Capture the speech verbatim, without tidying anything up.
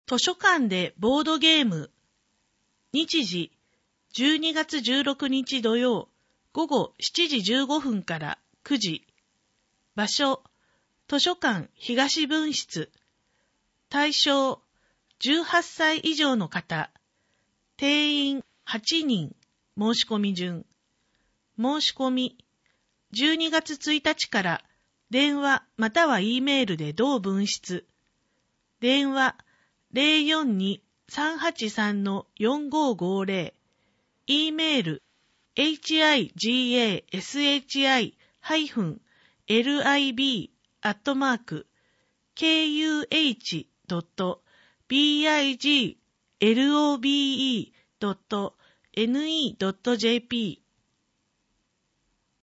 図書館でボードゲーム。日時、じゅうにがつじゅうろくにち土曜、午後しちじじゅうごふんからくじ。場所、図書館東分室。対象、じゅうはっさい以上の方。定員はちにん。申し込み順。申し込み、じゅうにがつついたちから電話または E メールで同分室。電話 ゼロよんに さんはちさん よんごごゼロ。E メール エイチアイジーエーエスエイチアイ ハイフン エルアイビー アットマーク ケーユーエイチ ドット ビーアイジー ロベ ドット ネット ドット ジェーピー